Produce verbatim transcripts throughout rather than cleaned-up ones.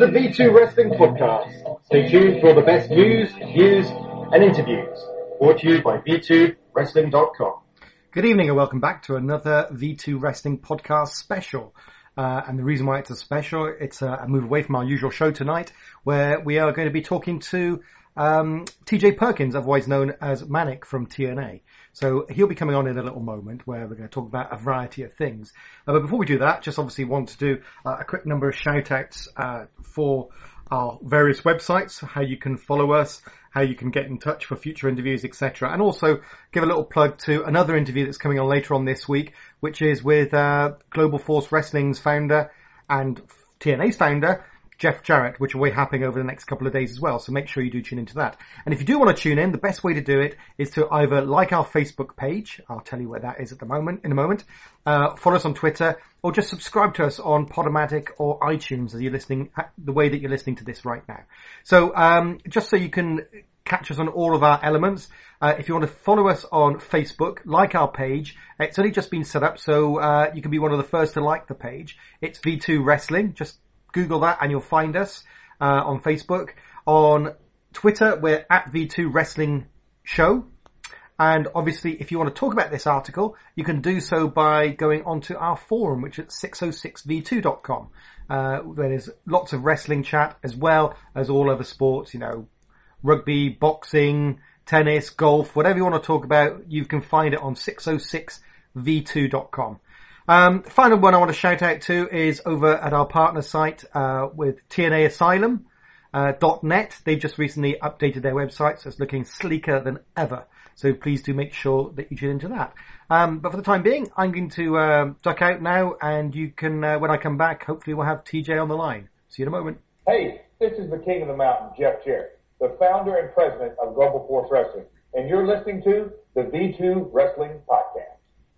the V two Wrestling Podcast. Stay tuned for the best news, views, and interviews. Brought to you by V two Wrestling dot com. Good evening and welcome back to another V two Wrestling Podcast special. Uh, and the reason why it's a special, it's a, a move away from our usual show tonight, where we are going to be talking to um, T J Perkins, otherwise known as Manic from T N A. So he'll be coming on in a little moment where we're going to talk about a variety of things. Uh, but before we do that, just obviously want to do uh, a quick number of shout outs uh, for our various websites, how you can follow us, how you can get in touch for future interviews, et cetera. And also give a little plug to another interview that's coming on later on this week, which is with uh, Global Force Wrestling's founder and T N A's founder, Jeff Jarrett, which will be happening over the next couple of days as well. So make sure you do tune into that. And if you do want to tune in, the best way to do it is to either like our Facebook page. I'll tell you where that is at the moment, in a moment. Uh, follow us on Twitter, or just subscribe to us on Podomatic or iTunes as you're listening, the way that you're listening to this right now. So, um, just so you can catch us on all of our elements, uh, if you want to follow us on Facebook, like our page, it's only just been set up, so, uh, you can be one of the first to like the page. It's V two Wrestling. Just Google that and you'll find us, uh, on Facebook. On Twitter, we're at V two Wrestling Show. And obviously, if you want to talk about this article, you can do so by going onto our forum, which is six oh six v two dot com. Uh, where there's lots of wrestling chat as well as all other sports, you know, rugby, boxing, tennis, golf, whatever you want to talk about, you can find it on six oh six v two dot com. Um, final one I want to shout out to is over at our partner site, uh, with T N A Asylum, uh, dot net. They've just recently updated their website, so it's looking sleeker than ever. So please do make sure that you tune into that. Um, but for the time being, I'm going to, uh, duck out now, and you can, uh, when I come back, hopefully we'll have T J on the line. See you in a moment. Hey, this is the King of the Mountain, Jeff Jarrett, the founder and president of Global Force Wrestling, and you're listening to the V two Wrestling Podcast.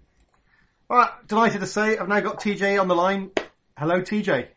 All right, delighted to say I've now got T J on the line. Hello, T J.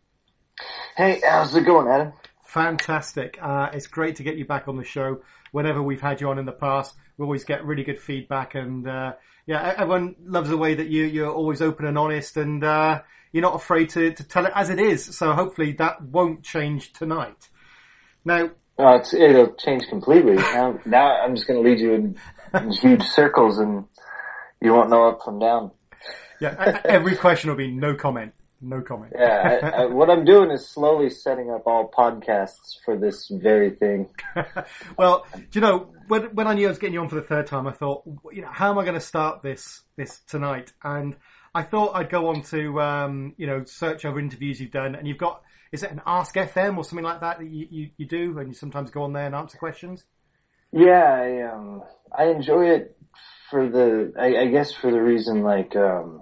Hey, how's it going, Adam? Fantastic. Uh, it's great to get you back on the show. Whenever we've had you on in the past, we always get really good feedback, and uh, yeah, everyone loves the way that you, you're always open and honest, and uh, you're not afraid to, to tell it as it is. So hopefully that won't change tonight. Now, uh, it's, it'll change completely. now, now I'm just going to lead you in, in huge circles, and you won't know up from down. Yeah, every question will be no comment. No comment. Yeah, I, I, what I'm doing is slowly setting up all podcasts for this very thing. Well, do you know, when, when I knew I was getting you on for the third time, I thought, you know, how am I going to start this, this tonight? And I thought I'd go on to, um, you know, search over interviews you've done, and you've got, is it an Ask F M or something like that that you, you, you do, and you sometimes go on there and answer questions? Yeah, I, um, I enjoy it for the, I, I guess for the reason, like, um,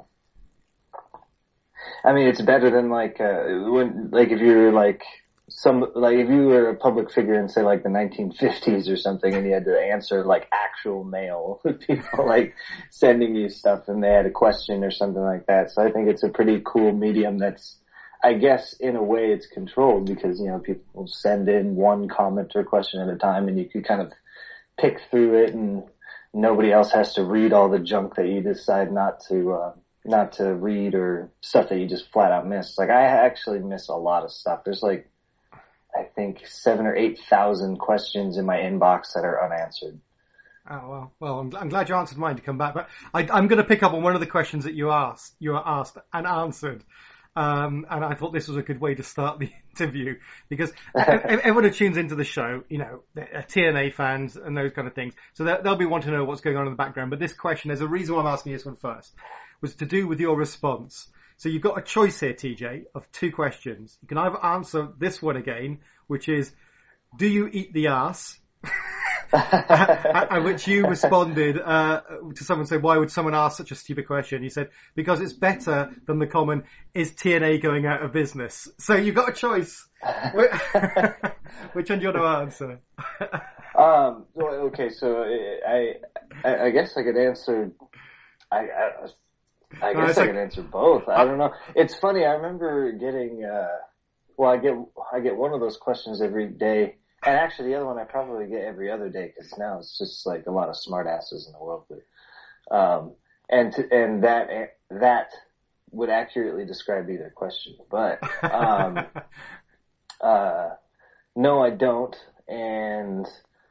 I mean, it's better than like, uh, when, like if you're like some, like if you were a public figure in say like the nineteen fifties or something and you had to answer like actual mail, people like sending you stuff and they had a question or something like that. So I think it's a pretty cool medium that's, I guess in a way it's controlled because, you know, people send in one comment or question at a time and you can kind of pick through it and nobody else has to read all the junk that you decide not to, uh, not to read or stuff that you just flat out miss. Like I actually miss a lot of stuff. There's like, I think seven or eight thousand questions in my inbox that are unanswered. Oh, well, well, I'm, I'm glad you answered mine to come back, but I, I'm going to pick up on one of the questions that you asked, you were asked and answered. Um, and I thought this was a good way to start the interview because everyone who tunes into the show, you know, they're T N A fans and those kind of things. So they'll be wanting to know what's going on in the background. But this question, there's a reason why I'm asking this one first, was to do with your response. So you've got a choice here, T J, of two questions. You can either answer this one again, which is, do you eat the arse? At which you responded uh, to someone saying, why would someone ask such a stupid question? You said, because it's better than the common, is T N A going out of business? So you've got a choice. Which one do you want to answer? um, okay, so I, I, I guess I could answer, I, I, I guess no, I like, could answer both. I don't know. It's funny, I remember getting, uh, well, I get, I get one of those questions every day. And actually, the other one I probably get every other day because now it's just like a lot of smart asses in the world. But, um, and to, and that that would accurately describe either question. But um, uh, no, I don't. And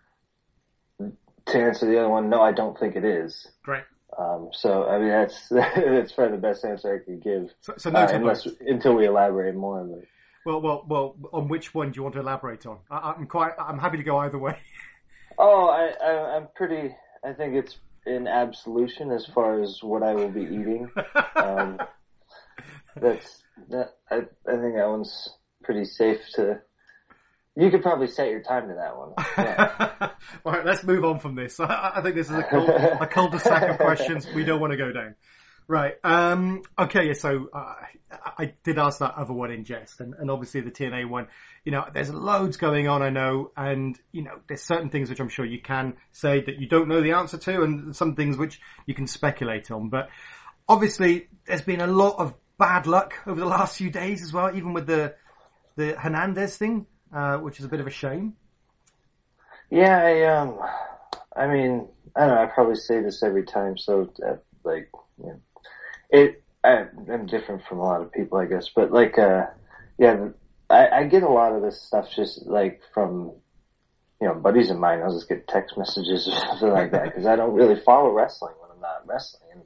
to answer the other one, no, I don't think it is. Great. Um, so, I mean, that's, that's probably the best answer I could give. So, so no uh, to unless, both. until we elaborate more on it. Well, well, well, on which one do you want to elaborate on? I, I'm quite, I'm happy to go either way. Oh, I, I, I'm pretty, I think it's in absolution as far as what I will be eating. Um, that's, that, I, I think that one's pretty safe to, you could probably set your time to that one. Yeah. All right, let's move on from this. I, I think this is a, cul- a cul-de-sac of questions we don't want to go down. Right. Um, okay. So uh, I did ask that other one in jest, and, and obviously the T N A one. You know, there's loads going on, I know, and you know, there's certain things which I'm sure you can say that you don't know the answer to, and some things which you can speculate on. But obviously, there's been a lot of bad luck over the last few days as well, even with the the Hernandez thing, uh, which is a bit of a shame. Yeah. I, um, I mean, I don't know. I probably say this every time, so uh, like, you know. It, I, I'm different from a lot of people, I guess, but like, uh, yeah, I, I get a lot of this stuff just like from, you know, buddies of mine. I'll just get text messages or something like that because I don't really follow wrestling when I'm not wrestling.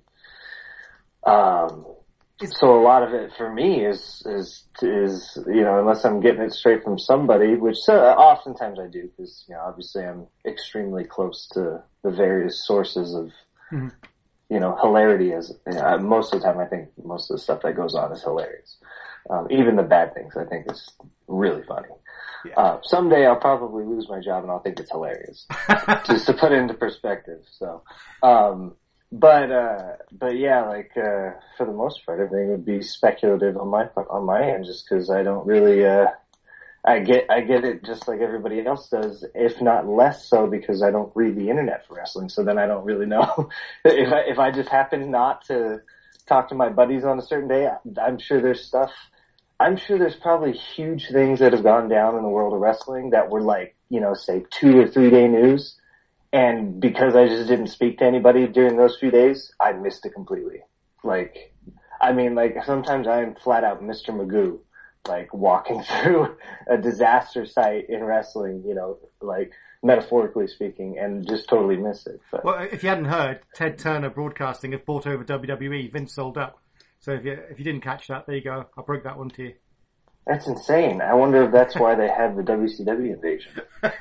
Um, so a lot of it for me is, is, is, you know, unless I'm getting it straight from somebody, which so, oftentimes I do because, you know, obviously I'm extremely close to the various sources of, mm-hmm. you know, hilarity is, you know, most of the time I think most of the stuff that goes on is hilarious. Um, even the bad things I think is really funny. Yeah. Uh, someday I'll probably lose my job and I'll think it's hilarious. Just to put it into perspective. So, um, but, uh, but yeah, like, uh, for the most part, everything would be speculative on my, on my end just cause I don't really, uh, I get, I get it just like everybody else does, if not less so because I don't read the internet for wrestling. So then I don't really know if I, if I just happen not to talk to my buddies on a certain day, I'm sure there's stuff, I'm sure there's probably huge things that have gone down in the world of wrestling that were like, you know, say two or three day news. And because I just didn't speak to anybody during those few days, I missed it completely. Like, I mean, like sometimes I am flat out Mister Magoo. Like walking through a disaster site in wrestling, you know, like metaphorically speaking, and just totally miss it. But. Well, if you hadn't heard, Ted Turner Broadcasting have bought over W W E. Vince sold up. So if you if you didn't catch that, there you go. I broke that one to you. That's insane. I wonder if that's why they have the W C W invasion.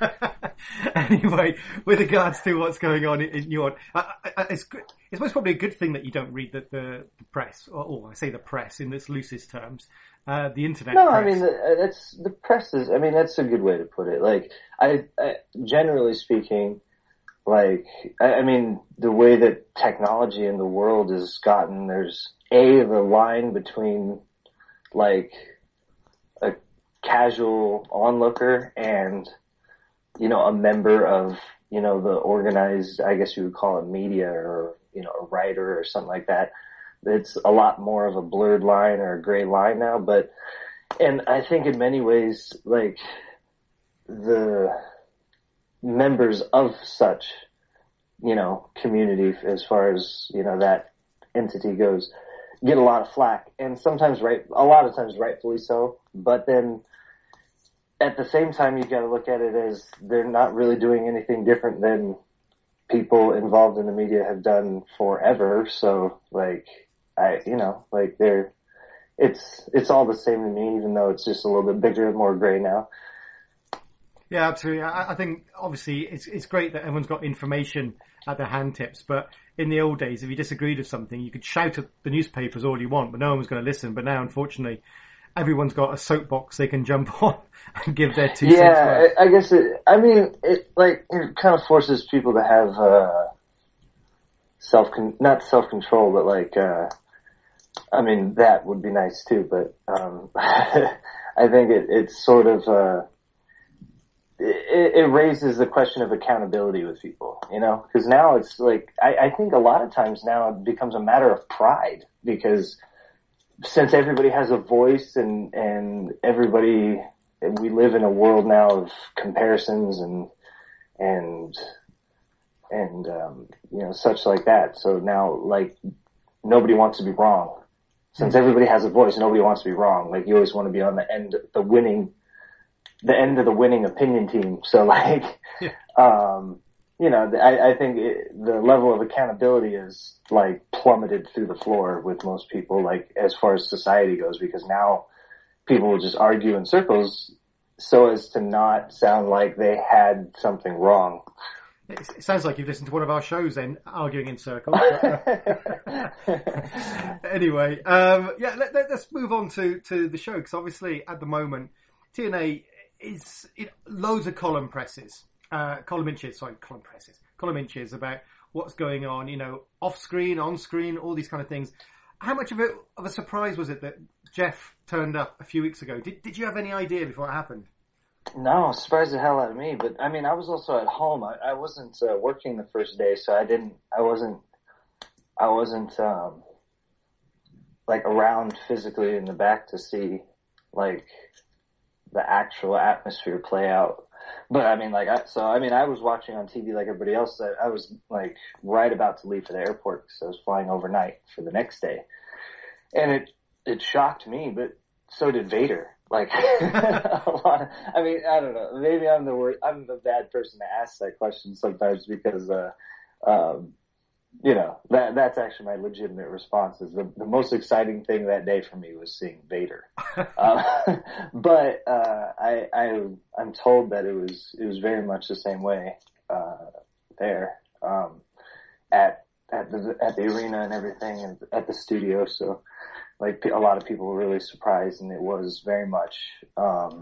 Anyway, with regards to what's going on in, in your, uh, it's good. It's most probably a good thing that you don't read the, the, the press, or, or I say the press in its loosest terms, uh, the internet. No, press. I mean the, that's the press is. I mean that's a good way to put it. Like I, I generally speaking, like I, I mean the way that technology in the world has gotten, there's a the line between like a casual onlooker and, you know, a member of, you know, the organized, I guess you would call it media or, you know, a writer or something like that. It's a lot more of a blurred line or a gray line now, but, and I think in many ways, like, the members of such, you know, community as far as, you know, that entity goes, get a lot of flack, and sometimes right, a lot of times rightfully so, but then at the same time you gotta look at it as they're not really doing anything different than people involved in the media have done forever, so like, I, you know, like they're, it's, it's all the same to me, even though it's just a little bit bigger and more gray now. Yeah, absolutely. I, I think obviously it's it's great that everyone's got information at their hand tips, but in the old days, if you disagreed with something, you could shout at the newspapers all you want, but no one was going to listen. But now, unfortunately, everyone's got a soapbox they can jump on and give their two cents. Yeah, I, I guess it, I mean, it, like, it kind of forces people to have, uh, self, not self-control, but like, uh, I mean, that would be nice too, but, um, I think it, it's sort of, uh, It, it raises the question of accountability with people, you know, because now it's like, I, I think a lot of times now it becomes a matter of pride because since everybody has a voice and, and everybody, and we live in a world now of comparisons and, and, and, um, you know, such like that. So now, like, nobody wants to be wrong. Since everybody has a voice, nobody wants to be wrong. Like, you always want to be on the end, the winning the end of the winning opinion team. So like, Yeah. um, you know, I, I think it, the level of accountability is like plummeted through the floor with most people, like as far as society goes, because now people will just argue in circles so as to not sound like they had something wrong. It, it sounds like you've listened to one of our shows then, arguing in circles. Anyway, um, yeah, let, let, let's move on to, to the show, because obviously at the moment, T N A is it, loads of column presses. Uh, column inches, sorry, column presses, column inches about what's going on, you know, off screen, on screen, all these kind of things. How much of it of a surprise was it that Jeff turned up a few weeks ago? Did Did you have any idea before it happened? No, surprised the hell out of me. But I mean, I was also at home. I, I wasn't uh, working the first day, so I didn't. I wasn't. I wasn't um, like around physically in the back to see like the actual atmosphere play out. But I mean, like, I, so I mean, I was watching on T V like everybody else. I, I was like right about to leave for the airport because I was flying overnight for the next day, and it it shocked me, but so did Vader. Like, a lot of, I mean, I don't know. Maybe I'm the wor- I'm the bad person to ask that question sometimes because, uh, um, you know, that that's actually my legitimate response. Is the the most exciting thing that day for me was seeing Vader. uh, but uh, I I I'm told that it was it was very much the same way uh, there um, at at the at the arena and everything and at the studio. So like a lot of people were really surprised, and it was very much um,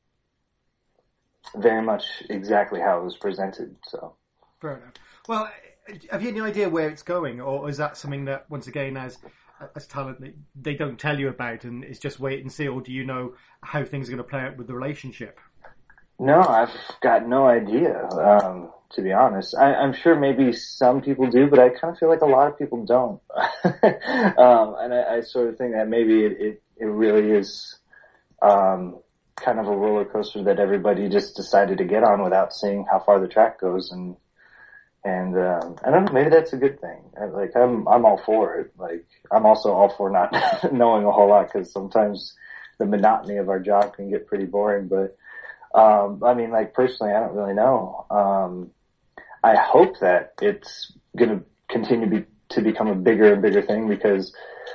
very much exactly how it was presented. So Fair enough. Well, have you any idea where it's going, or is that something that, once again, as as talent, they don't tell you about, and it's just wait and see, or do you know how things are going to play out with the relationship? No, I've got no idea, um, to be honest. I, I'm sure maybe some people do, but I kind of feel like a lot of people don't. um, and I, I sort of think that maybe it, it, it really is um, kind of a roller coaster that everybody just decided to get on without seeing how far the track goes. And And, um, I don't know, maybe that's a good thing. I, like, I'm, I'm all for it. Like, I'm also all for not knowing a whole lot, because sometimes the monotony of our job can get pretty boring. But, um, I mean, like, personally, I don't really know. Um, I hope that it's gonna continue be, to become a bigger and bigger thing, because,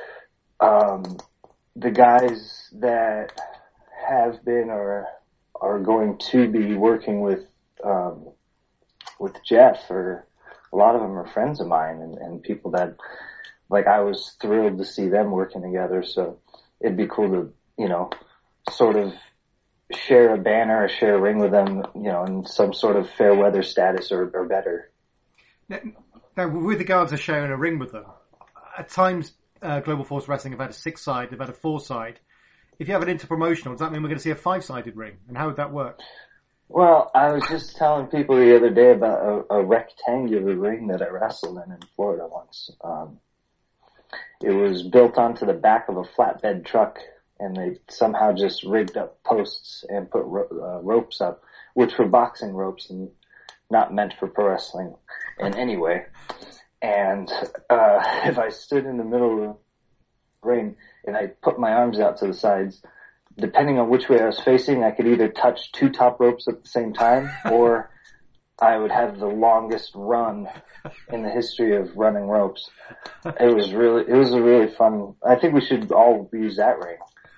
um, the guys that have been or are going to be working with, um, with Jeff, or a lot of them are friends of mine, and, and people that, like, I was thrilled to see them working together. So it'd be cool to, you know, sort of share a banner or share a ring with them, you know, in some sort of fair weather status or, or better. Now, now, with regards to sharing a ring with them, at times uh, Global Force Wrestling have had a six-side, they've had a four-side. If you have an interpromotional, does that mean we're going to see a five-sided ring? And how would that work? Well, I was just telling people the other day about a, a rectangular ring that I wrestled in in Florida once. Um, it was built onto the back of a flatbed truck, and they somehow just rigged up posts and put ro- uh, ropes up, which were boxing ropes and not meant for pro wrestling in any way. And uh, if I stood in the middle of the ring and I put my arms out to the sides, depending on which way I was facing, I could either touch two top ropes at the same time, or I would have the longest run in the history of running ropes. It was really, it was a really fun. I think we should all use that ring.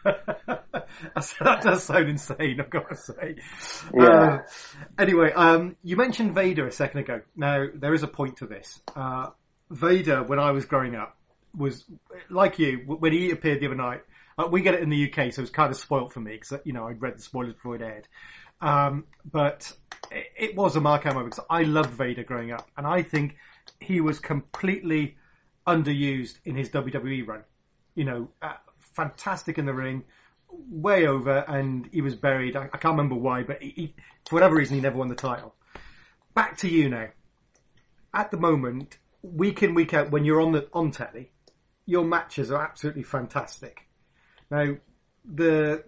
That does sound insane, I've got to say. Yeah. Uh, anyway, um, you mentioned Vader a second ago. Now, there is a point to this. Uh, Vader, when I was growing up, was like you. When he appeared the other night, Uh, we get it in the U K, so it's kind of spoilt for me because, you know, I'd read the spoilers before it aired. Um, but it, it was a mark-out moment because I loved Vader growing up, and I think he was completely underused in his W W E run. You know, uh, fantastic in the ring, way over, and he was buried. I, I can't remember why, but he, he, for whatever reason, he never won the title. Back to you now. At the moment, week in, week out, when you're on the on telly, your matches are absolutely fantastic. Now, the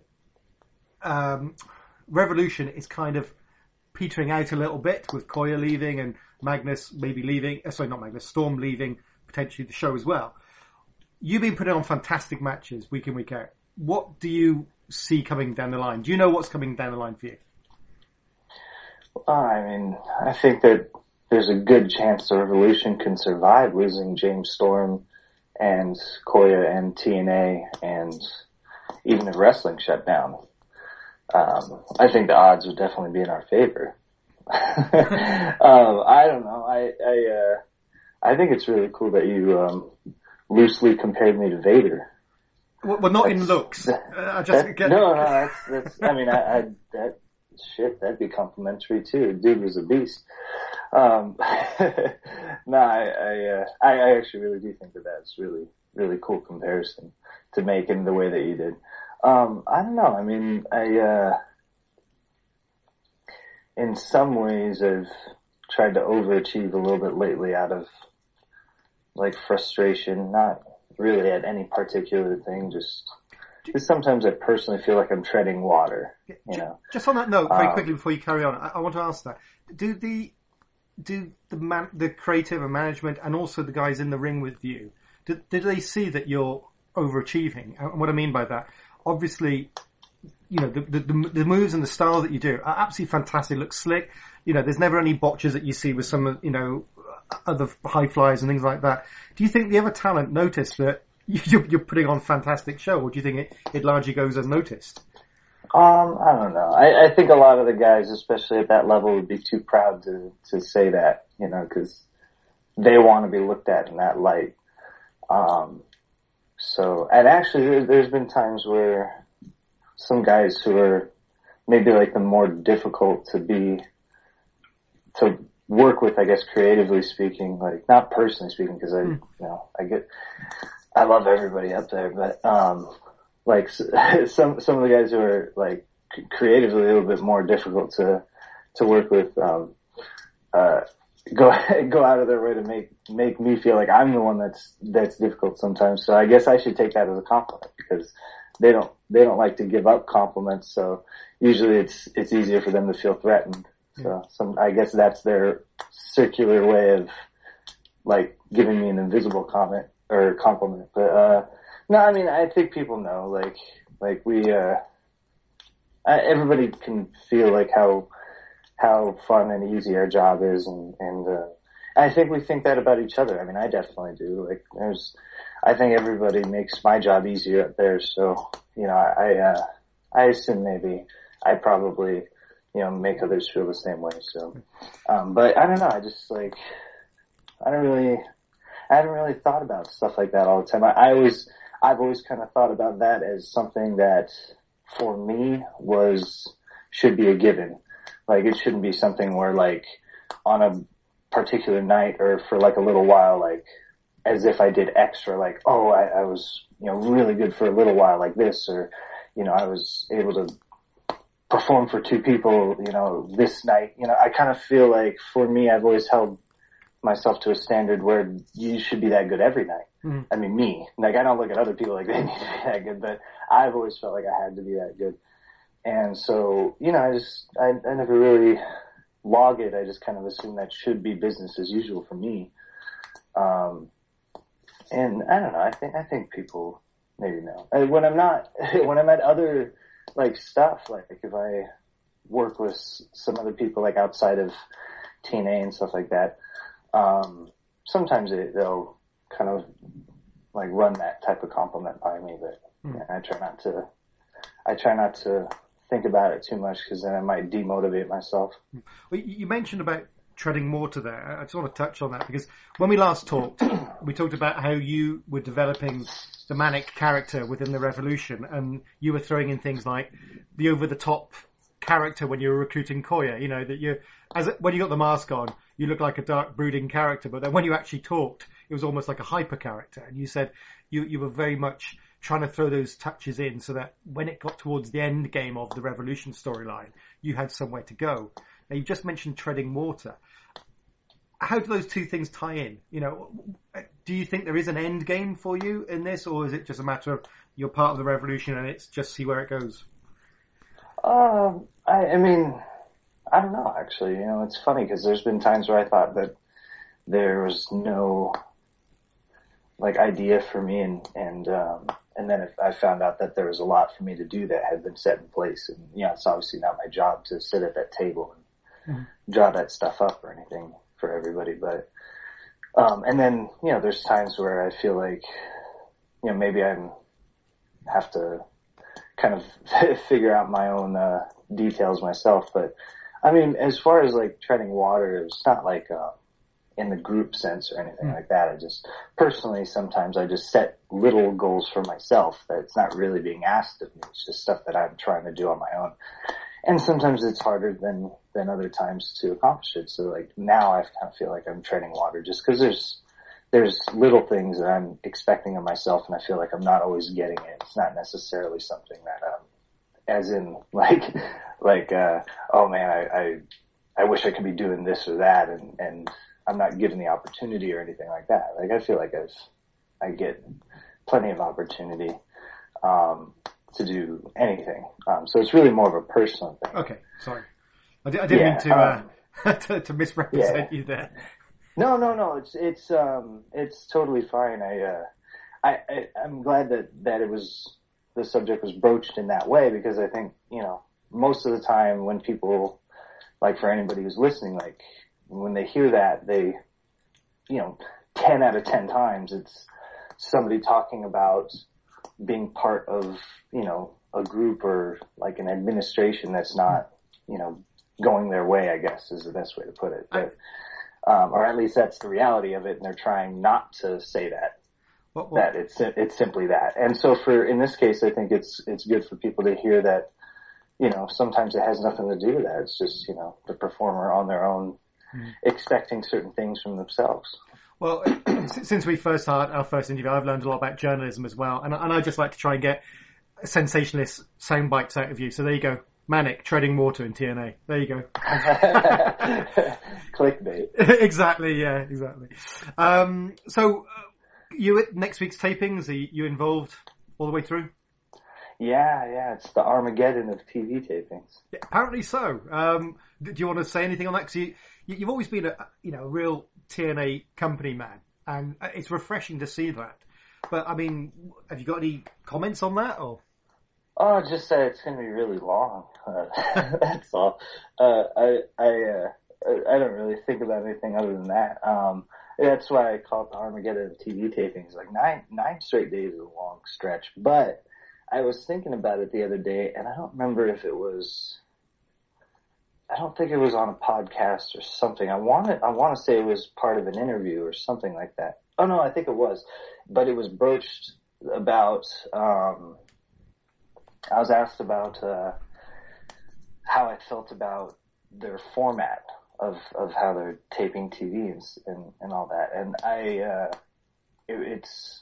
um, Revolution is kind of petering out a little bit with Koya leaving and Magnus maybe leaving. Uh, sorry, not Magnus, Storm leaving potentially the show as well. You've been putting on fantastic matches week in, week out. What do you see coming down the line? Do you know what's coming down the line for you? Uh, I mean, I think that there's a good chance the Revolution can survive losing James Storm and Koya and T N A, and even if wrestling shut down. Um, I think the odds would definitely be in our favor. um, I don't know. I, I, uh, I think it's really cool that you, um, loosely compared me to Vader. Well, well not that's, in looks. That, uh, I just that, get... No, no, that's, that's, I mean, I, I, that, shit, that'd be complimentary too. Dude was a beast. Um, no, I, I, uh, I, I actually really do think that that's really, really cool comparison to make in the way that you did. Um, I don't know. I mean, I, uh, in some ways I've tried to overachieve a little bit lately out of like frustration, not really at any particular thing, just, just sometimes I personally feel like I'm treading water, you know. Just on that note, very um, quickly before you carry on, I, I want to ask that. Do the, do the man, the creative and management and also the guys in the ring with you, do, do they see that you're overachieving? And what I mean by that, obviously, you know, the, the, the moves and the style that you do are absolutely fantastic. Look slick. You know, there's never any botches that you see with some of, you know, other high flyers and things like that. Do you think the other talent notice that you're, you're putting on a fantastic show, or do you think it, it largely goes unnoticed? Um, I don't know. I, I think a lot of the guys, especially at that level, would be too proud to, to say that, you know, cause they want to be looked at in that light. Um, so, and actually there, there's been times where some guys who are maybe like the more difficult to be, to work with, I guess, creatively speaking, like not personally speaking, cause I, mm. you know, I get, I love everybody up there, but, um, like some, some of the guys who are like creatively a little bit more difficult to, to work with, um, uh, go, go out of their way to make, make me feel like I'm the one that's, that's difficult sometimes. So I guess I should take that as a compliment because they don't, they don't like to give up compliments. So usually it's, it's easier for them to feel threatened. So some, I guess that's their circular way of like giving me an invisible comment or compliment. But, uh, no, I mean, I think people know, like, like we, uh, I, everybody can feel like how, how fun and easy our job is. And, and, uh, I think we think that about each other. I mean, I definitely do. Like, there's, I think everybody makes my job easier up there. So, you know, I, uh, I assume maybe I probably, you know, make others feel the same way. So, um, but I don't know. I just like, I don't really, I haven't really thought about stuff like that all the time. I, I always, I've always kind of thought about that as something that for me was, should be a given. Like it shouldn't be something where like on a particular night or for like a little while, like as if I did extra, like, oh, I, I was, you know, really good for a little while like this, or, you know, I was able to perform for two people, you know, this night. You know, I kind of feel like for me, I've always held myself to a standard where you should be that good every night. Mm-hmm. I mean, me, like I don't look at other people like they need to be that good, but I've always felt like I had to be that good. And so, you know, I just, I, I never really log it. I just kind of assume that should be business as usual for me. Um, and I don't know. I think, I think people maybe know. I, when I'm not, when I'm at other like stuff, like if I work with some other people like outside of T N A and stuff like that, um, sometimes they, they'll kind of like run that type of compliment by me, but mm. yeah, I try not to, I try not to think about it too much because then I might demotivate myself. Well, you mentioned about treading water there. I just want to touch on that because when we last talked, we talked about how you were developing the manic character within the Revolution, and you were throwing in things like the over-the-top character when you were recruiting Koya. You know that you, as when you got the mask on, you looked like a dark, brooding character, but then when you actually talked, it was almost like a hyper character. And you said you you were very much trying to throw those touches in so that when it got towards the end game of the Revolution storyline, you had somewhere to go. Now, you just mentioned treading water. How do those two things tie in? You know, do you think there is an end game for you in this, or is it just a matter of you're part of the Revolution and it's just see where it goes? Um, I, I mean, I don't know, actually. You know, it's funny because there's been times where I thought that there was no, like, idea for me and, and, um, and then if I found out that there was a lot for me to do that had been set in place. And, you know, it's obviously not my job to sit at that table and mm-hmm. draw that stuff up or anything for everybody. But, um, and then, you know, there's times where I feel like, you know, maybe I have to kind of figure out my own, uh, details myself. But I mean, as far as like treading water, it's not like, uh, in the group sense or anything mm. like that. I just personally, sometimes I just set little goals for myself that it's not really being asked of me. It's just stuff that I'm trying to do on my own. And sometimes it's harder than, than other times to accomplish it. So like now I kind of feel like I'm treading water just cause there's, there's little things that I'm expecting of myself and I feel like I'm not always getting it. It's not necessarily something that, um, as in like, like, uh, oh man, I, I, I wish I could be doing this or that and, and, I'm not given the opportunity or anything like that. Like I feel like I've, I get plenty of opportunity, um, to do anything. Um, so it's really more of a personal thing. Okay. Sorry. I, di- I didn't yeah, mean to, um, uh, to, to misrepresent yeah. you there. No, no, no. It's, it's, um, it's totally fine. I, uh, I, I, I'm glad that, that it was, the subject was broached in that way because I think, you know, most of the time when people, like for anybody who's listening, like, when they hear that, they, you know, ten out of ten times it's somebody talking about being part of, you know, a group or like an administration that's not, you know, going their way, I guess is the best way to put it. But, um, or at least that's the reality of it. And they're trying not to say that, what, what? that it's, it's simply that. And so for, in this case, I think it's, it's good for people to hear that, you know, sometimes it has nothing to do with that. It's just, you know, the performer on their own expecting certain things from themselves. Well, since we first had our first interview, I've learned a lot about journalism as well, and, and I just like to try and get sensationalist sound bites out of you. So there you go, Manic treading water in T N A. There you go. Clickbait. Exactly. Yeah. Exactly. Um, so uh, you at next week's tapings? Are you involved all the way through? Yeah, yeah, it's the Armageddon of T V tapings. Yeah, apparently so. Um, do you want to say anything on that? Because you, you've always been a, you know, a real T N A company man, and it's refreshing to see that. But I mean, have you got any comments on that, or? Oh, just that it's going to be really long. Uh, that's all. Uh, I, I, uh, I don't really think about anything other than that. Um, that's why I call it the Armageddon of T V tapings. Like nine, nine straight days is a long stretch, but I was thinking about it the other day, and I don't remember if it was, I don't think it was on a podcast or something. I want to, I want to say it was part of an interview or something like that. Oh no, I think it was, but it was broached about, um, I was asked about, uh, how I felt about their format of, of how they're taping T V and, and, and all that. And I, uh, it, it's,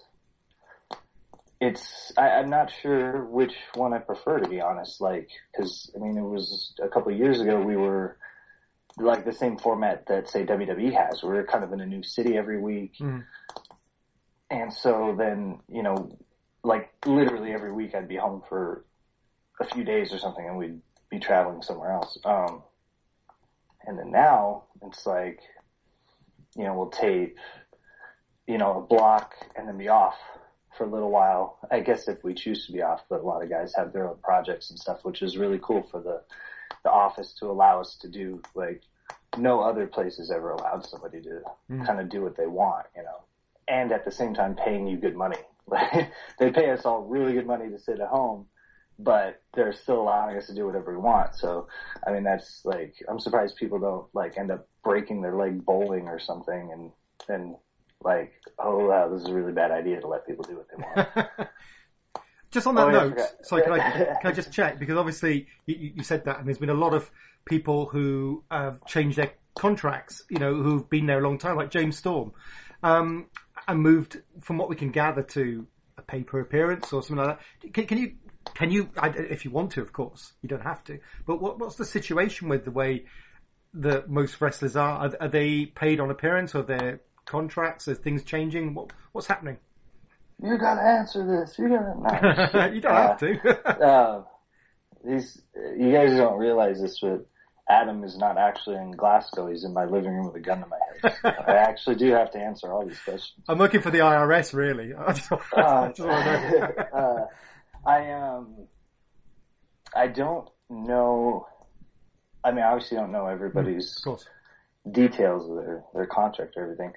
It's, I, I'm not sure which one I prefer, to be honest, like, cause, I mean, it was a couple of years ago, we were like the same format that, say, W W E has. We were kind of in a new city every week. Mm. And so then, you know, like literally every week I'd be home for a few days or something and we'd be traveling somewhere else. Um, and then now it's like, you know, we'll tape, you know, a block and then be off for a little while. I guess if we choose to be off, but a lot of guys have their own projects and stuff, which is really cool for the, the office to allow us to do. Like no other place has ever allowed somebody to mm. kind of do what they want, you know, and at the same time paying you good money. Like they pay us all really good money to sit at home, but they're still allowing us to do whatever we want. So, I mean, that's like, I'm surprised people don't like end up breaking their leg bowling or something and, and, like, oh wow, this is a really bad idea to let people do what they want. Just on that oh, note, yeah, sorry, can I, can I just check? Because obviously you, you said that, and there's been a lot of people who have changed their contracts, you know, who've been there a long time, like James Storm, um, and moved, from what we can gather, to a pay-per appearance or something like that. Can, can you, can you, if you want to, of course, you don't have to, but what, what's the situation with the way that most wrestlers are? Are, are they paid on appearance, or they're contracts? Are things changing? What, what's happening? You gotta answer this. You gotta. No, you don't uh, have to. uh, these, you guys don't realize this, but Adam is not actually in Glasgow. He's in my living room with a gun to my head. So I actually do have to answer all these questions. I'm looking for the I R S, really. I just, I just want to know. uh, I um, I don't know. I mean, I obviously don't know everybody's of course. details of their their contract or everything.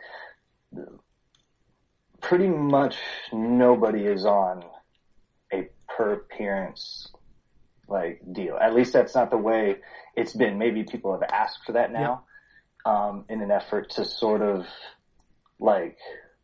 Pretty much nobody is on a per appearance like deal. At least that's not the way it's been. Maybe people have asked for that now, yeah. um, in an effort to sort of like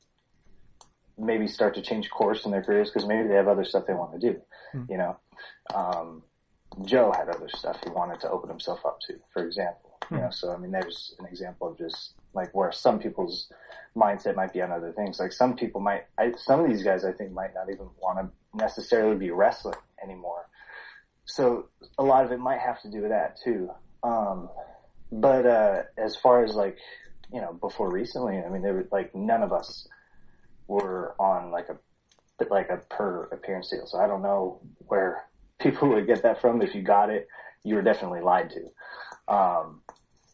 maybe start to change course in their careers because maybe they have other stuff they want to do. Mm. You know, um, Joe had other stuff he wanted to open himself up to, for example. Mm. You know, so I mean, there's an example of just like where some people's mindset might be on other things. Like some people might, I, some of these guys I think might not even want to necessarily be wrestling anymore. So a lot of it might have to do with that too. Um, but, uh, as far as like, you know, before recently, I mean, there were like none of us were on like a, like a per appearance deal. So I don't know where people would get that from. If you got it, you were definitely lied to. Um,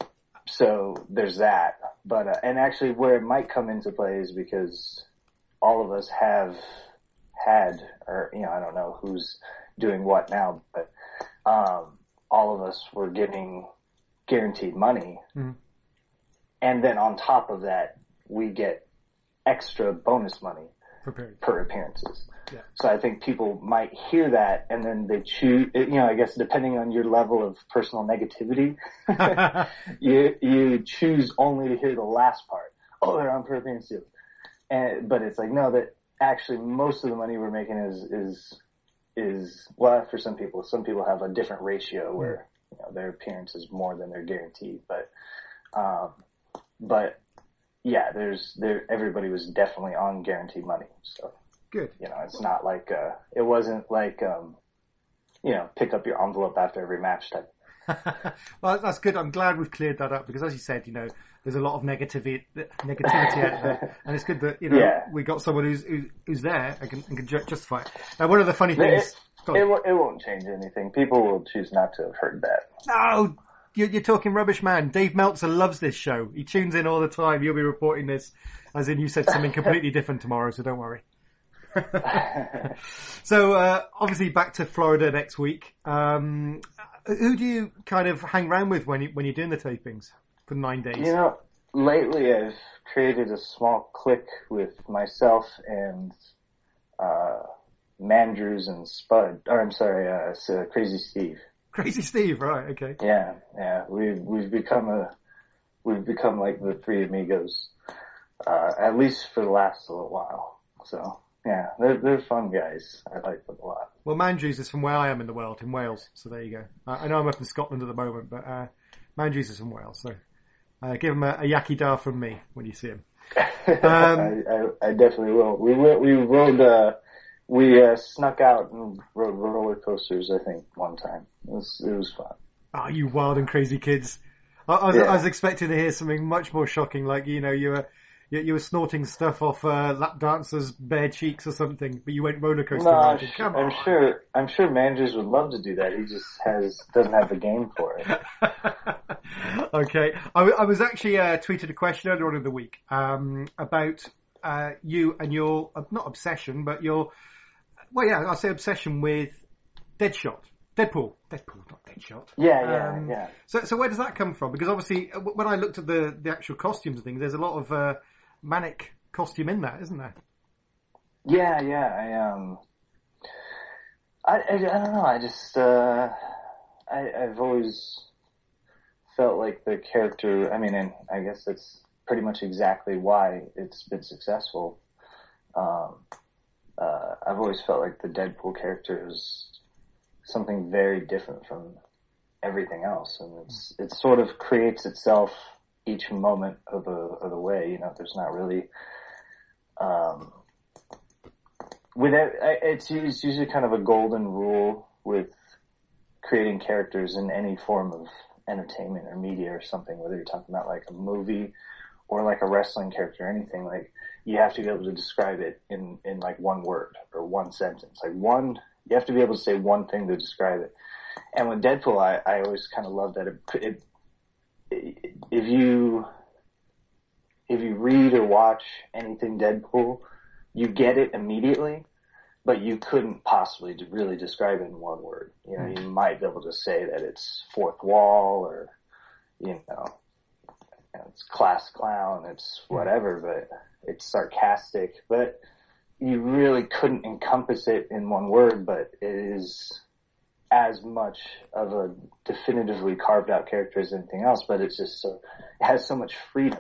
so there's that. But, uh, and actually where it might come into play is because all of us have had, or, you know, I don't know who's doing what now, but, um, all of us were getting guaranteed money. Mm-hmm. And then on top of that, we get extra bonus money Prepared. per appearances. Yeah. So I think people might hear that and then they choose, you know, I guess depending on your level of personal negativity, you, you choose only to hear the last part. Oh, they're on per appearance deals. And, but it's like, no, that actually most of the money we're making is, is, is, well, for some people, some people have a different ratio where, you know, their appearance is more than they're guaranteed. But, um, but yeah, there's, there, everybody was definitely on guaranteed money. So. Good. You know, it's not like, uh, it wasn't like, um, you know, pick up your envelope after every match type. Well, that's good. I'm glad we've cleared that up because as you said, you know, there's a lot of negativity, negativity out there. And it's good that, you know, yeah. we got someone who's, who's, who's there and can, and can justify it. Now, one of the funny things. It, it, it won't change anything. People will choose not to have heard that. No! You're, you're talking rubbish, man. Dave Meltzer loves this show. He tunes in all the time. You'll be reporting this as in you said something completely different tomorrow, so don't worry. So, uh, obviously back to Florida next week. Um, who do you kind of hang around with when you, when you're doing the tapings for nine days? You know, lately I've created a small clique with myself and, uh, Mandrews and Spud, or I'm sorry, uh, so Crazy Steve. Crazy Steve, right, okay. Yeah, yeah, we've, we've become a, we've become like the three amigos, uh, at least for the last little while, so. Yeah, they're, they're fun guys. I like them a lot. Well, Mandrews is from where I am in the world, in Wales. So there you go. I, I know I'm up in Scotland at the moment, but uh, Mandrews is from Wales. So uh, give him a, a yaki dar from me when you see him. Um, I, I, I definitely will. We went, we rode, uh, we uh, snuck out and rode roller coasters. I think one time. It was, it was fun. Oh, you wild and crazy kids! I, I, was, yeah. I was expecting to hear something much more shocking, like you know you were. You, you were snorting stuff off uh, lap dancers' bare cheeks or something, but you went roller coaster no, riding. Come I'm on. sure. I'm sure Mandrews would love to do that. He just has doesn't have the game for it. Okay, I, I was actually uh, tweeted a question earlier on in the week um, about uh, you and your uh, not obsession, but your well, yeah, I'll say obsession with Deadshot. Deadpool. Deadpool, not Deadshot. Yeah, yeah, um, yeah. So, so where does that come from? Because obviously, when I looked at the, the actual costumes and things, there's a lot of uh, manic costume in that, isn't there? Yeah, yeah. I um, I I, I don't know. I just uh, I I've always felt like the character. I mean, and I guess that's pretty much exactly why it's been successful. Um, uh, I've always felt like the Deadpool character is something very different from everything else, and it's it sort of creates itself each moment of the of the way. You know, there's not really um with it, it's it's usually kind of a golden rule with creating characters in any form of entertainment or media or something, whether you're talking about like a movie or like a wrestling character or anything. Like you have to be able to describe it in in like one word or one sentence, like one. You have to be able to say one thing to describe it. And with Deadpool, I, I always kind of love that it, it, it, if you, if you read or watch anything Deadpool, you get it immediately, but you couldn't possibly really describe it in one word. You know, mm. you might be able to say that it's fourth wall or, you know, it's class clown, it's whatever, but it's sarcastic, but you really couldn't encompass it in one word, but it is as much of a definitively carved out character as anything else, but it's just so, it has so much freedom.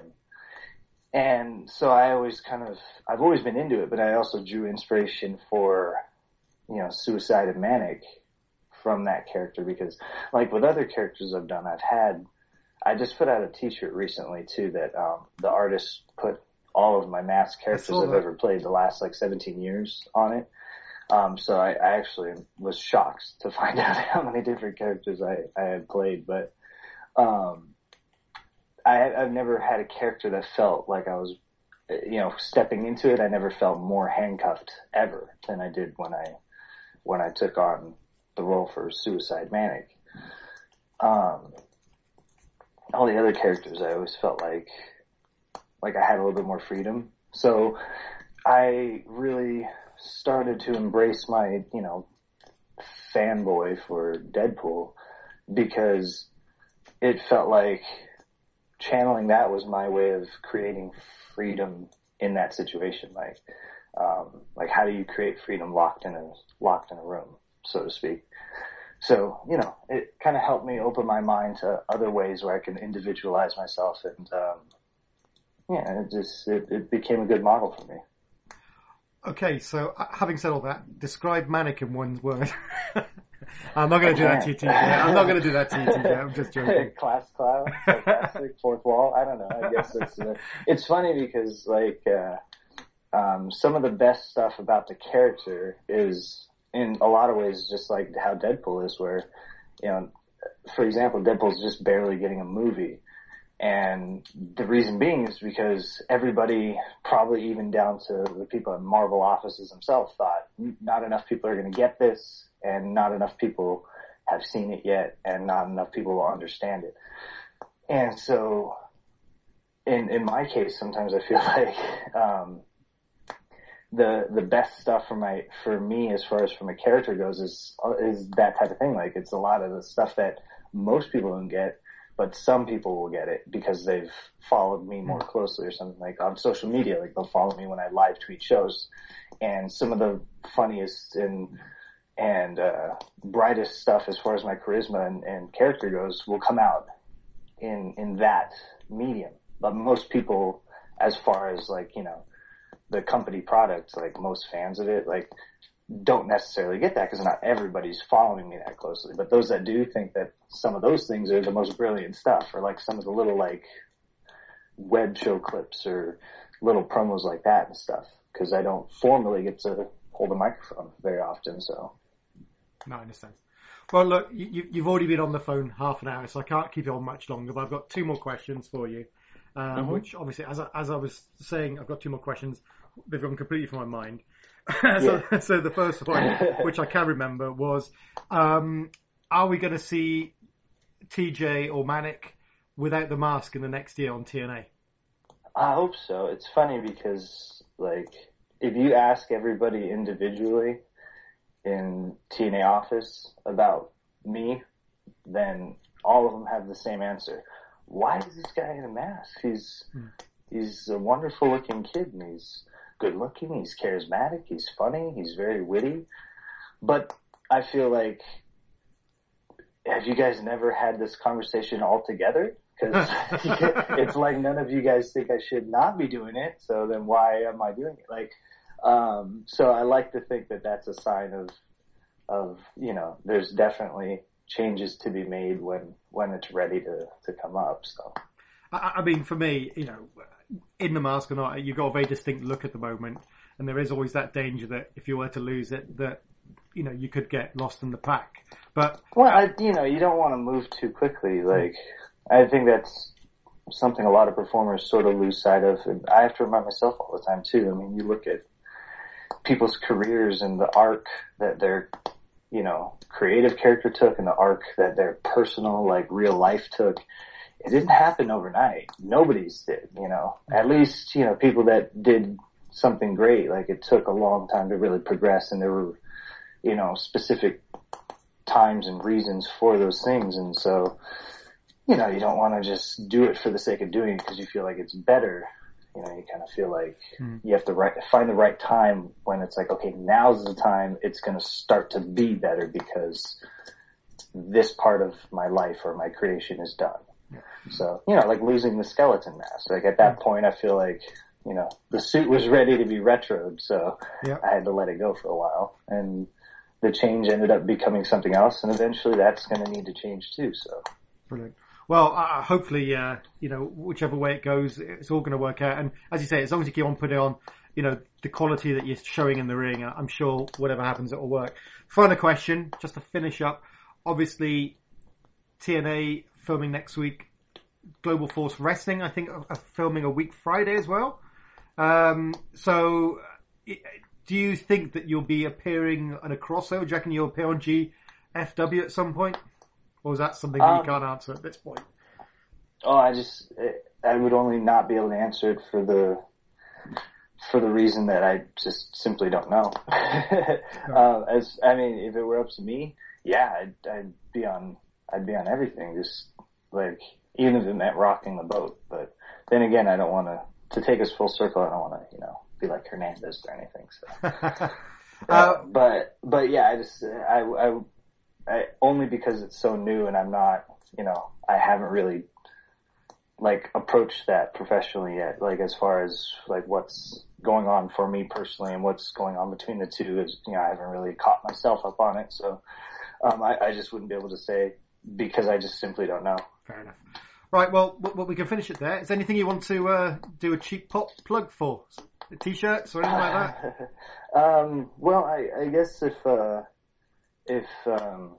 And so I always kind of, I've always been into it, but I also drew inspiration for, you know, Suicide and Manic from that character because like with other characters I've done, I've had, I just put out a t-shirt recently too that, um, the artist put all of my masked characters I've ever played the last like seventeen years on it. Um, so I, I actually was shocked to find out how many different characters I, I had played, but, um, I, I've never had a character that felt like I was, you know, stepping into it. I never felt more handcuffed ever than I did when I, when I took on the role for Suicide Manic. Um, all the other characters, I always felt like, like I had a little bit more freedom. So I really started to embrace my, you know, fanboy for Deadpool because it felt like channeling that was my way of creating freedom in that situation. Like, um, like how do you create freedom locked in a, locked in a room, so to speak? So, you know, it kind of helped me open my mind to other ways where I can individualize myself and, um, yeah, it just, it, it became a good model for me. Okay, so uh, having said all that, describe Manic in one word. I'm not going to do that to you, T J. I'm not going to do that to you, T J. I'm just joking. Class clown, sarcastic, fourth wall. I don't know. I guess it's uh, it's funny because like uh, um, some of the best stuff about the character is in a lot of ways just like how Deadpool is, where you know, for example, Deadpool's just barely getting a movie. And the reason being is because everybody, probably even down to the people in Marvel offices themselves, thought not enough people are going to get this and not enough people have seen it yet and not enough people will understand it. And so in, in my case, sometimes I feel like, um, the, the best stuff for my, for me as far as from a character goes is, is that type of thing. Like it's a lot of the stuff that most people don't get. But some people will get it because they've followed me more closely or something like on social media. Like they'll follow me when I live tweet shows. And some of the funniest and, and, uh, brightest stuff as far as my charisma and, and character goes will come out in, in that medium. But most people, as far as like, you know, the company product, like most fans of it, like, don't necessarily get that because not everybody's following me that closely. But those that do think that some of those things are the most brilliant stuff, or like some of the little like web show clips or little promos like that and stuff. Because I don't formally get to hold a microphone very often, so. No, I understand. Well, look, you, you've already been on the phone half an hour, so I can't keep you on much longer. But I've got two more questions for you, um, mm-hmm. which obviously, as I, as I was saying, I've got two more questions. They've gone completely from my mind. so, yeah. so the first one, which I can remember, was, um, are we going to see T J or Manic without the mask in the next year on T N A? I hope so. It's funny because, like, if you ask everybody individually in T N A office about me, then all of them have the same answer. Why is this guy in a mask? He's, hmm. he's a wonderful looking kid and he's good looking, he's charismatic, he's funny, he's very witty. But I feel like, have you guys never had this conversation all together? Because it's like none of you guys think I should not be doing it, so then why am I doing it? Like, um, so I like to think that that's a sign of, of, you know, there's definitely changes to be made when, when it's ready to, to come up, so. I, I mean, for me, you know, in the mask or not, you've got a very distinct look at the moment, and there is always that danger that if you were to lose it, that, you know, you could get lost in the pack. But well, I, you know, you don't want to move too quickly. Like, I think that's something a lot of performers sort of lose sight of, and I have to remind myself all the time too. I mean, you look at people's careers and the arc that they're you know, creative character took and the arc that their personal, like, real life took, it didn't happen overnight. Nobody's did, you know. At least, you know, people that did something great, like, it took a long time to really progress, and there were, you know, specific times and reasons for those things. And so, you know, you don't want to just do it for the sake of doing it because you feel like it's better. You know, you kind of feel like mm. you have to right, find the right time when it's like, okay, now's the time it's going to start to be better because this part of my life or my creation is done. Yeah. So, you know, like losing the skeleton mask. Like at that point, I feel like, you know, the suit was ready to be retroed, so yeah. I had to let it go for a while. And the change ended up becoming something else, and eventually that's going to need to change too, so. Brilliant. Well, uh, hopefully, uh, you know, whichever way it goes, it's all going to work out. And as you say, as long as you keep on putting on, you know, the quality that you're showing in the ring, I'm sure whatever happens, it will work. Final question, just to finish up. Obviously, T N A filming next week. Global Force Wrestling, I think, are filming a week Friday as well. Um, so, do you think that you'll be appearing on a crossover? Do you reckon you'll appear on G F W at some point? Or is that something that um, you can't answer at this point? Oh, I just, I would only not be able to answer it for the, for the reason that I just simply don't know. Right. uh, as, I mean, if it were up to me, yeah, I'd, I'd be on, I'd be on everything. Just like, even if it meant rocking the boat. But then again, I don't want to, to take us full circle, I don't want to, you know, be like Hernandez or anything. So, uh, uh, but, but yeah, I just, I, I, I, only because it's so new and I'm not, you know, I haven't really, like, approached that professionally yet. Like, as far as, like, what's going on for me personally and what's going on between the two is, you know, I haven't really caught myself up on it. So, um, I, I just wouldn't be able to say because I just simply don't know. Fair enough. Right, well, well, we can finish it there. Is there anything you want to, uh, do a cheap pop plug for? T-shirts or anything like that? um, well, I, I guess if, uh, if, um,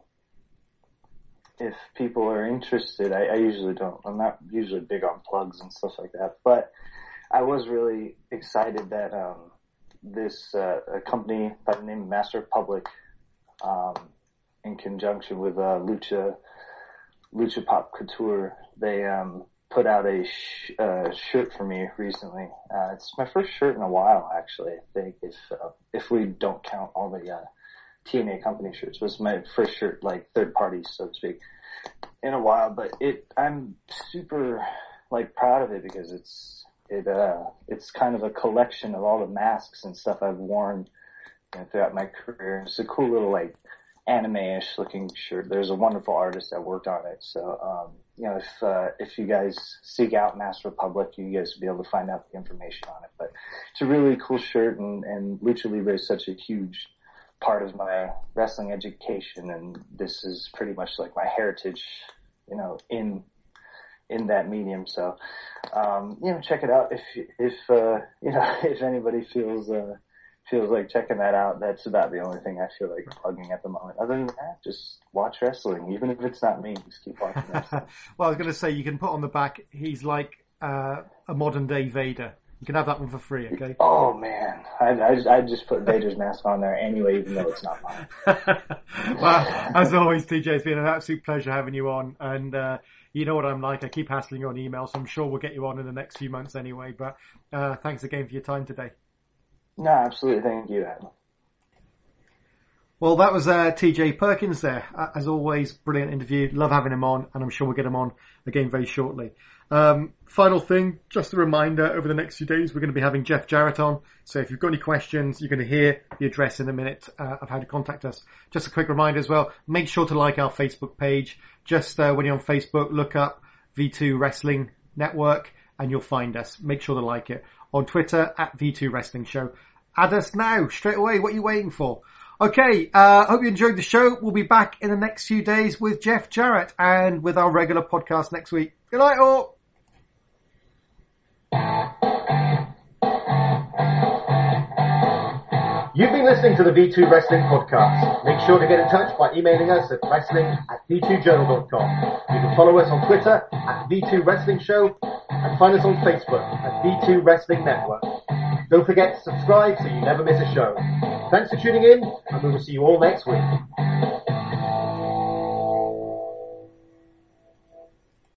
if people are interested, I, I usually don't, I'm not usually big on plugs and stuff like that, but I was really excited that, um, this, uh, a company by the name of Master Public, um, in conjunction with, uh, Lucha, Lucha Pop Couture, they, um, put out a sh- uh, shirt for me recently. Uh, it's my first shirt in a while, actually, I think, if, uh, if we don't count all the, uh, T N A company shirts. It was my first shirt, like third party, so to speak, in a while. But it, I'm super like proud of it because it's it uh it's kind of a collection of all the masks and stuff I've worn, you know, throughout my career. It's a cool little like anime-ish looking shirt. There's a wonderful artist that worked on it. So um, you know, if uh, if you guys seek out Master Republic, you guys will be able to find out the information on it. But it's a really cool shirt, and and Lucha Libre is such a huge part of my wrestling education, and this is pretty much like my heritage, you know, in, in that medium. So, um, you know, check it out if, if, uh, you know, if anybody feels, uh, feels like checking that out. That's about the only thing I feel like plugging at the moment. Other than that, just watch wrestling. Even if it's not me, just keep watching wrestling. Well, I was going to say, you can put on the back, he's like, uh, a modern day Vader. You can have that one for free, okay? Oh man, I I, I just put Vader's mask on there anyway, even though it's not mine. Well, as always, T J, it's been an absolute pleasure having you on, and uh, you know what I'm like. I keep hassling you on email, so I'm sure we'll get you on in the next few months anyway. But uh, thanks again for your time today. No, absolutely, thank you, Adam. Well, that was uh, T J Perkins there. As always, brilliant interview. Love having him on, and I'm sure we'll get him on again very shortly. Um, final thing, just a reminder, over the next few days, we're going to be having Jeff Jarrett on. So if you've got any questions, you're going to hear the address in a minute uh, of how to contact us. Just a quick reminder as well, make sure to like our Facebook page. Just uh, when you're on Facebook, look up V two Wrestling Network, and you'll find us. Make sure to like it. On Twitter, at V two Wrestling Show. Add us now, straight away. What are you waiting for? Okay, uh, hope you enjoyed the show. We'll be back in the next few days with Jeff Jarrett and with our regular podcast next week. Good night, all. You've been listening to the V two Wrestling Podcast. Make sure to get in touch by emailing us at wrestling at v two journal dot com. You can follow us on Twitter at V two Wrestling Show and find us on Facebook at V two Wrestling Network. Don't forget to subscribe so you never miss a show. Thanks for tuning in, and we will see you all next week.